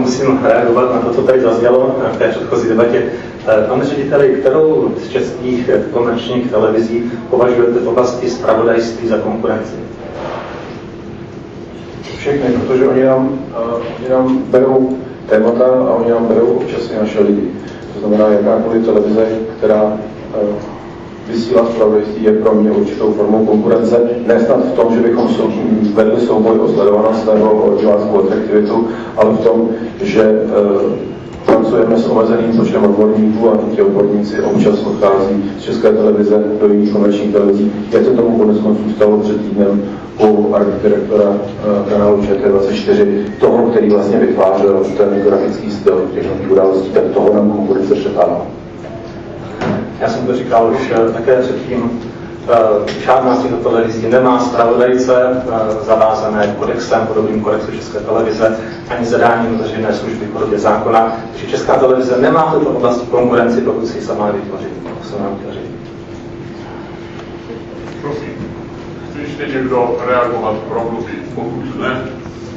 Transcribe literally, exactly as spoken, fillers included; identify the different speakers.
Speaker 1: musím reagovat na to, co tady zaznělo v té předchozí debatě. Pane řediteli, kterou z českých komerčních televizí považujete v oblasti zpravodajství za konkurenci?
Speaker 2: Všechny, protože oni nám, uh, oni nám berou témata a oni nám berou občas i naše lidi. To znamená, jakákoliv televize, která uh, vysílá zpravodajství, je pro mě určitou formou konkurence. Ne snad v tom, že bychom sou, vedli souboj o sledovanost nebo o diváckou atraktivitu, ale v tom, že uh, pracujeme s omezeným počtem odborníků a ti odborníci občas odchází z České televize do jiných komerčních televizí. Jak se tomu konec konců stalo před týdnem u artdirektora uh, kanálu Č T dvacet čtyři, toho, který vlastně vytvářel ten grafický styl těch nových událostí, tak toho nám konkurence přetáhla.
Speaker 1: Já jsem to říkal už také předtím, žádná z těchto televizí nemá zpravodajce zavázané kodexem, podobným kodexu České televize, ani zadáním veřejné služby v podobě zákona. Takže Česká televize nemá v této oblasti konkurenci, pokud si ji sama vytvoří. To se nám chtěl říct.
Speaker 3: Prosím, chce ještě někdo reagovat, promluvit? Pokud ne,